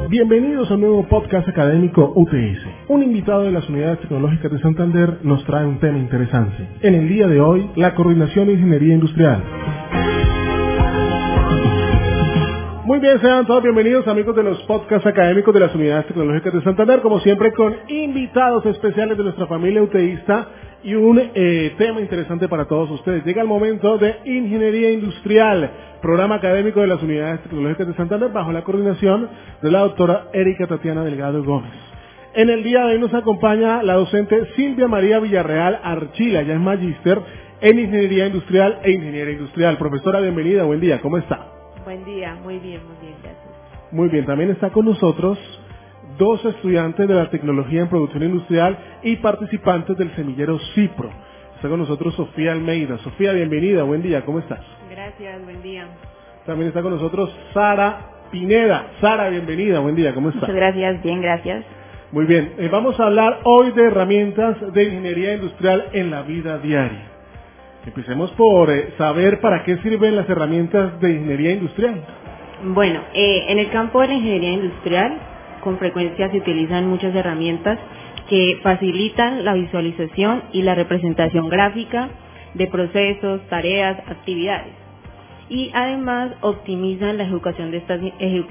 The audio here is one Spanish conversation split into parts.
Bienvenidos a un nuevo podcast académico UTS. Un invitado de las Unidades Tecnológicas de Santander nos trae un tema interesante. En el día de hoy, la coordinación de ingeniería industrial. Muy bien, sean todos bienvenidos amigos de los podcasts académicos de las Unidades Tecnológicas de Santander, como siempre con invitados especiales de nuestra familia UTIsta y un tema interesante para todos ustedes. Llega el momento de Ingeniería Industrial, programa académico de las Unidades Tecnológicas de Santander bajo la coordinación de la doctora Erika Tatiana Delgado Gómez. En el día de hoy nos acompaña la docente Silvia María Villarreal Archila, ella es magíster en Ingeniería Industrial e Ingeniería Industrial. Profesora, bienvenida, buen día, ¿cómo está? Buen día, muy bien, gracias. Muy bien, también está con nosotros dos estudiantes de la tecnología en producción industrial y participantes del semillero Cipro. Está con nosotros Sofía Almeida. Sofía, bienvenida, buen día, ¿cómo estás? Gracias, buen día. También está con nosotros Sara Pineda. Sara, bienvenida, buen día, ¿cómo estás? Muchas gracias, bien, gracias. Muy bien, vamos a hablar hoy de herramientas de ingeniería industrial en la vida diaria. Empecemos por saber para qué sirven las herramientas de ingeniería industrial. Bueno, en el campo de la ingeniería industrial, con frecuencia se utilizan muchas herramientas que facilitan la visualización y la representación gráfica de procesos, tareas, actividades. Y además optimizan la ejecución de estas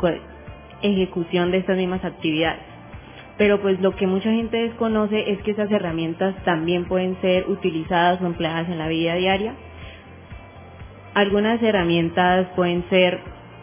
mismas actividades. Pero pues lo que mucha gente desconoce es que esas herramientas también pueden ser utilizadas o empleadas en la vida diaria. Algunas herramientas pueden ser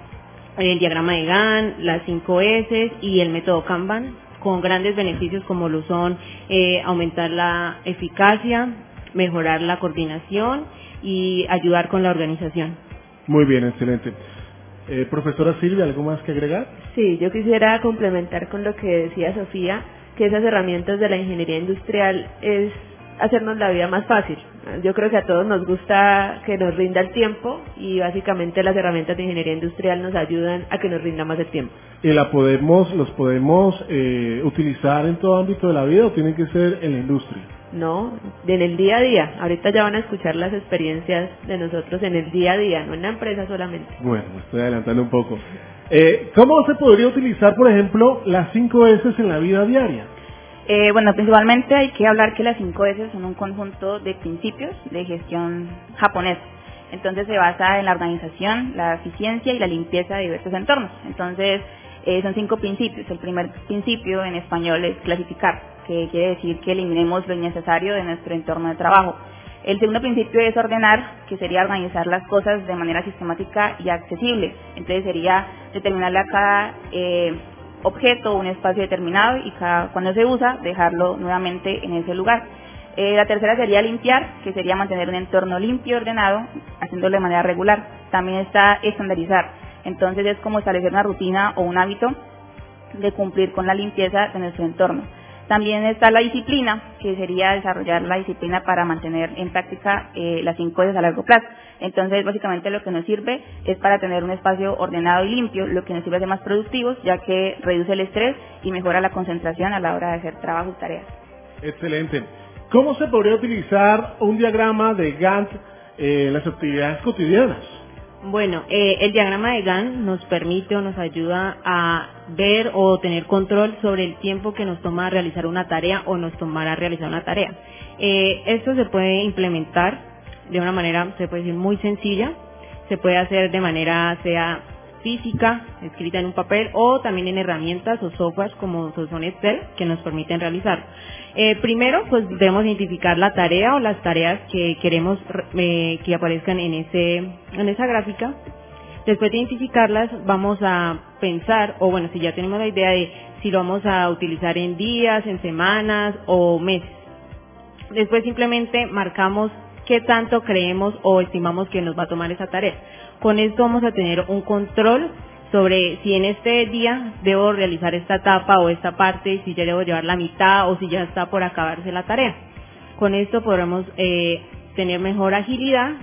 el diagrama de Gantt, las 5S y el método Kanban, con grandes beneficios como lo son aumentar la eficacia, mejorar la coordinación y ayudar con la organización. Muy bien, excelente. Profesora Silvia, ¿algo más que agregar? Sí, yo quisiera complementar con lo que decía Sofía, que esas herramientas de la ingeniería industrial es hacernos la vida más fácil. Yo creo que a todos nos gusta que nos rinda el tiempo y básicamente las herramientas de ingeniería industrial nos ayudan a que nos rinda más el tiempo. ¿Y los podemos utilizar en todo ámbito de la vida o tienen que ser en la industria? No, en el día a día. Ahorita ya van a escuchar las experiencias de nosotros en el día a día, no en la empresa solamente. Bueno, me estoy adelantando un poco. ¿Cómo se podría utilizar, por ejemplo, las 5S en la vida diaria? Bueno, principalmente hay que hablar que las 5S son un conjunto de principios de gestión japonés. Entonces se basa en la organización, la eficiencia y la limpieza de diversos entornos. Entonces son 5 principios. El primer principio en español es clasificar, que quiere decir que eliminemos lo innecesario de nuestro entorno de trabajo. El segundo principio es ordenar, que sería organizar las cosas de manera sistemática y accesible. Entonces sería determinarle a cada objeto un espacio determinado y cuando se usa dejarlo nuevamente en ese lugar. La tercera sería limpiar, que sería mantener un entorno limpio y ordenado, haciéndolo de manera regular. También está estandarizar, entonces es como establecer una rutina o un hábito de cumplir con la limpieza de nuestro entorno. También está la disciplina, que sería desarrollar la disciplina para mantener en práctica las 5S a largo plazo. Entonces, básicamente lo que nos sirve es para tener un espacio ordenado y limpio, lo que nos sirve a ser más productivos, ya que reduce el estrés y mejora la concentración a la hora de hacer trabajo y tareas. Excelente. ¿Cómo se podría utilizar un diagrama de Gantt en las actividades cotidianas? Bueno, el diagrama de Gantt nos permite o nos ayuda a ver o tener control sobre el tiempo que nos toma realizar una tarea o nos tomará realizar una tarea. Esto se puede implementar de una manera, se puede decir, muy sencilla. Se puede hacer de manera, sea física, escrita en un papel, o también en herramientas o softwares como son Excel, que nos permiten realizar. Primero, pues debemos identificar la tarea o las tareas que queremos que aparezcan en esa gráfica. Después de identificarlas, vamos a pensar, o bueno, si ya tenemos la idea de si lo vamos a utilizar en días, en semanas o meses. Después simplemente marcamos qué tanto creemos o estimamos que nos va a tomar esa tarea. Con esto vamos a tener un control sobre si en este día debo realizar esta etapa o esta parte, si ya debo llevar la mitad o si ya está por acabarse la tarea. Con esto podremos tener mejor agilidad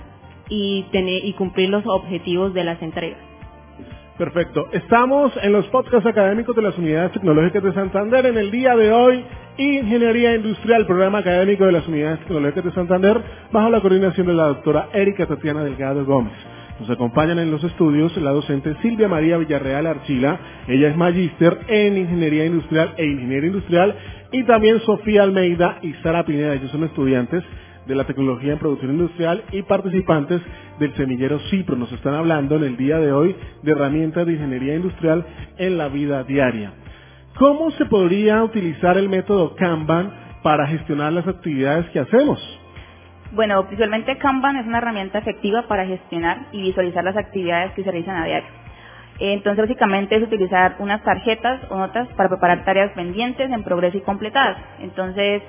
y cumplir los objetivos de las entregas. Perfecto. Estamos en los podcasts académicos de las Unidades Tecnológicas de Santander. En el día de hoy, Ingeniería Industrial, programa académico de las Unidades Tecnológicas de Santander, bajo la coordinación de la doctora Erika Tatiana Delgado Gómez. Nos acompañan en los estudios la docente Silvia María Villarreal Archila, ella es magíster en Ingeniería Industrial e Ingeniería Industrial, y también Sofía Almeida y Sara Pineda, ellos son estudiantes de la Tecnología en Producción Industrial y participantes del semillero Cipro. Nos están hablando en el día de hoy de herramientas de ingeniería industrial en la vida diaria. ¿Cómo se podría utilizar el método Kanban para gestionar las actividades que hacemos? Bueno, visualmente Kanban es una herramienta efectiva para gestionar y visualizar las actividades que se realizan a diario. Entonces, básicamente es utilizar unas tarjetas o notas para preparar tareas pendientes, en progreso y completadas. Entonces,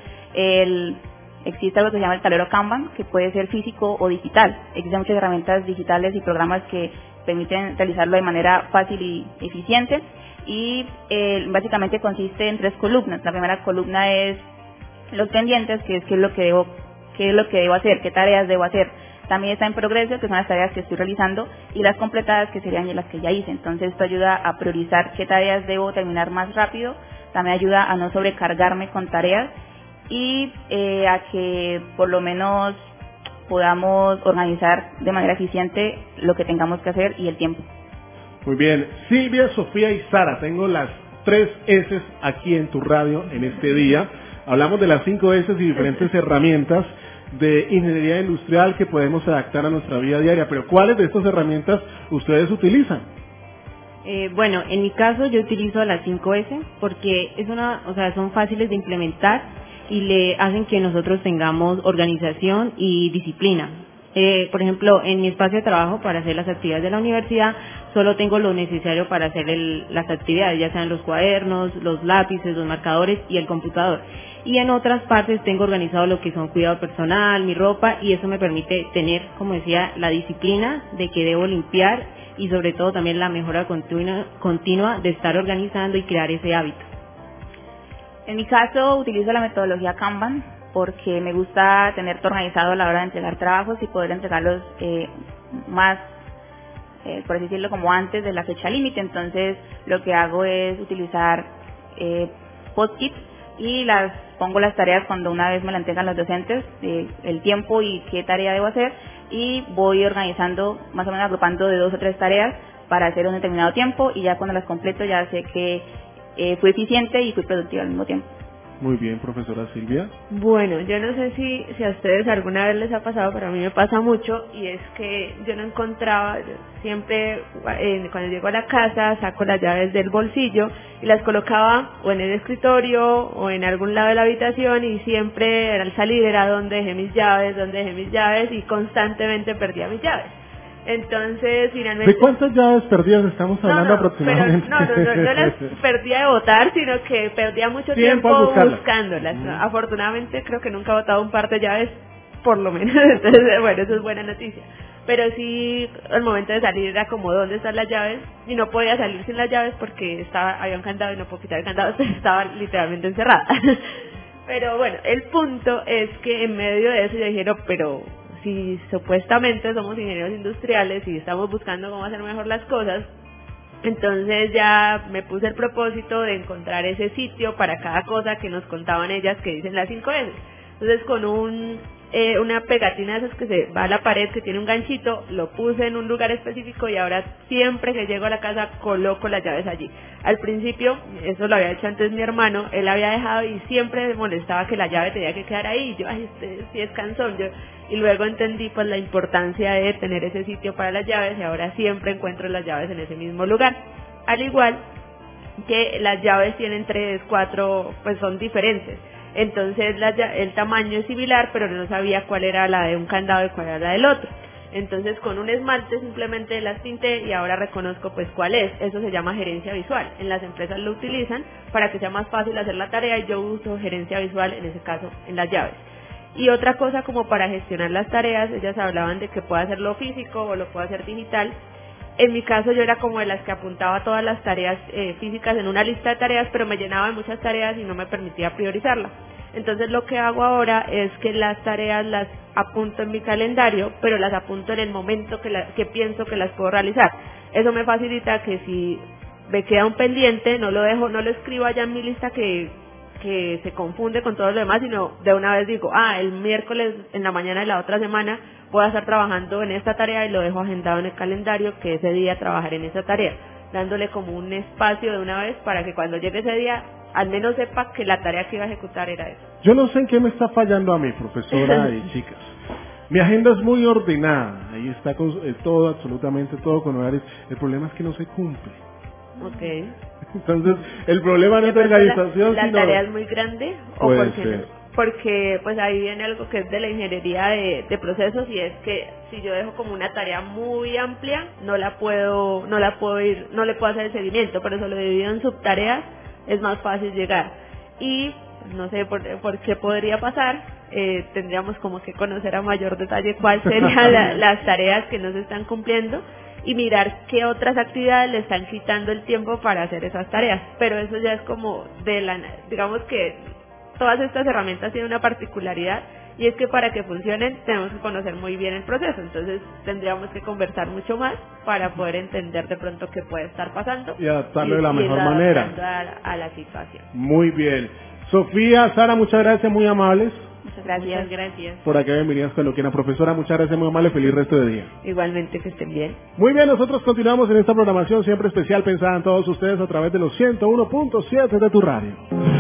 existe algo que se llama el tablero Kanban, que puede ser físico o digital. Existen muchas herramientas digitales y programas que permiten realizarlo de manera fácil y eficiente. Y básicamente consiste en 3 columnas. La primera columna es los pendientes, que es qué es lo que debo hacer, qué tareas debo hacer. También está en progreso, que son las tareas que estoy realizando, y las completadas, que serían las que ya hice. Entonces esto ayuda a priorizar qué tareas debo terminar más rápido, también ayuda a no sobrecargarme con tareas y a que por lo menos podamos organizar de manera eficiente lo que tengamos que hacer y el tiempo. Muy bien, Silvia, Sofía y Sara, tengo las 3 S aquí en tu radio en este día. Hablamos de las 5 S y diferentes herramientas de ingeniería industrial que podemos adaptar a nuestra vida diaria, pero ¿cuáles de estas herramientas ustedes utilizan? Bueno, en mi caso yo utilizo las 5S porque son fáciles de implementar y le hacen que nosotros tengamos organización y disciplina. Por ejemplo, en mi espacio de trabajo para hacer las actividades de la universidad solo tengo lo necesario para hacer las actividades, ya sean los cuadernos, los lápices, los marcadores y el computador. Y en otras partes tengo organizado lo que son cuidado personal, mi ropa, y eso me permite tener, como decía, la disciplina de que debo limpiar y sobre todo también la mejora continua de estar organizando y crear ese hábito. En mi caso utilizo la metodología Kanban porque me gusta tener todo organizado a la hora de entregar trabajos y poder entregarlos más, por así decirlo, como antes de la fecha límite. Entonces lo que hago es utilizar post-its y pongo las tareas cuando una vez me la entregan los docentes, el tiempo y qué tarea debo hacer, y voy organizando, más o menos agrupando de 2 o 3 tareas para hacer un determinado tiempo, y ya cuando las completo ya sé que fui eficiente y fui productiva al mismo tiempo. Muy bien, profesora Silvia. Bueno, yo no sé si a ustedes alguna vez les ha pasado, pero a mí me pasa mucho, y es que yo no encontraba, yo siempre cuando llego a la casa saco las llaves del bolsillo y las colocaba o en el escritorio o en algún lado de la habitación, y siempre al salir era donde dejé mis llaves, y constantemente perdía mis llaves. Entonces, finalmente... ¿De cuántas llaves perdidas estamos hablando aproximadamente? No las perdía de botar, sino que perdía mucho tiempo buscándolas. Afortunadamente, creo que nunca he botado un par de llaves, por lo menos. Entonces, bueno, eso es buena noticia. Pero sí, al momento de salir era como, ¿dónde están las llaves? Y no podía salir sin las llaves porque había un candado y no puedo quitar el candado, entonces estaba literalmente encerrada. Pero bueno, el punto es que en medio de eso yo dije, no, pero... si supuestamente somos ingenieros industriales y estamos buscando cómo hacer mejor las cosas, entonces ya me puse el propósito de encontrar ese sitio para cada cosa que nos contaban ellas, que dicen las 5 S. Entonces con una pegatina de esas que se va a la pared, que tiene un ganchito, lo puse en un lugar específico, y ahora siempre que llego a la casa coloco las llaves allí. Al principio, eso lo había hecho antes mi hermano, él había dejado y siempre me molestaba que la llave tenía que quedar ahí, y yo, ay, este sí es cansón, y luego entendí pues la importancia de tener ese sitio para las llaves, y ahora siempre encuentro las llaves en ese mismo lugar. Al igual que las llaves tienen 3, 4, pues son diferentes. Entonces el tamaño es similar, pero no sabía cuál era la de un candado y cuál era la del otro. Entonces con un esmalte simplemente las pinté y ahora reconozco pues cuál es. Eso se llama gerencia visual. En las empresas lo utilizan para que sea más fácil hacer la tarea, y yo uso gerencia visual en ese caso en las llaves. Y otra cosa, como para gestionar las tareas, ellas hablaban de que puede hacerlo físico o lo puede hacer digital. En mi caso yo era como de las que apuntaba todas las tareas físicas en una lista de tareas, pero me llenaba de muchas tareas y no me permitía priorizarlas. Entonces lo que hago ahora es que las tareas las apunto en mi calendario, pero las apunto en el momento que pienso que las puedo realizar. Eso me facilita que si me queda un pendiente, no lo escribo allá en mi lista que que se confunde con todo lo demás, sino de una vez digo, el miércoles en la mañana de la otra semana voy a estar trabajando en esta tarea y lo dejo agendado en el calendario que ese día trabajaré en esa tarea, dándole como un espacio de una vez para que cuando llegue ese día al menos sepa que la tarea que iba a ejecutar era esa. Yo no sé en qué me está fallando a mí, profesora y chicas. Mi agenda es muy ordenada, ahí está todo, absolutamente todo con horarios. El problema es que no se cumple. Okay. Entonces, el problema no es de organización, la sino... tarea es muy grande, o puede porque ser. no, porque pues ahí viene algo que es de la ingeniería de procesos, y es que si yo dejo como una tarea muy amplia, no le puedo hacer el seguimiento, pero eso lo divido en subtareas, es más fácil llegar. Y no sé por qué podría pasar, tendríamos como que conocer a mayor detalle cuáles serían las tareas que no se están cumpliendo y mirar qué otras actividades le están quitando el tiempo para hacer esas tareas. Pero eso ya es como digamos que todas estas herramientas tienen una particularidad, y es que para que funcionen tenemos que conocer muy bien el proceso. Entonces tendríamos que conversar mucho más para poder entender de pronto qué puede estar pasando y adaptarlo de la mejor manera a la situación. Muy bien. Sofía, Sara, muchas gracias, muy amables. Muchas gracias. Por acá bienvenidas cuando quieran. Profesora, muchas gracias, muy amable, feliz resto de día. Igualmente, que estén bien. Muy bien, nosotros continuamos en esta programación siempre especial pensada en todos ustedes a través de los 101.7 de tu radio.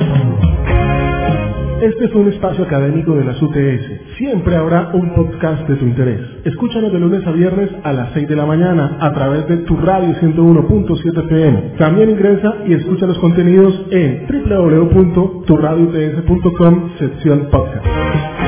Este es un espacio académico de las UTS. Siempre habrá un podcast de tu interés. Escúchanos de lunes a viernes a las 6 de la mañana a través de tu radio 101.7 FM. También ingresa y escucha los contenidos en www.turadiouts.com, sección podcast.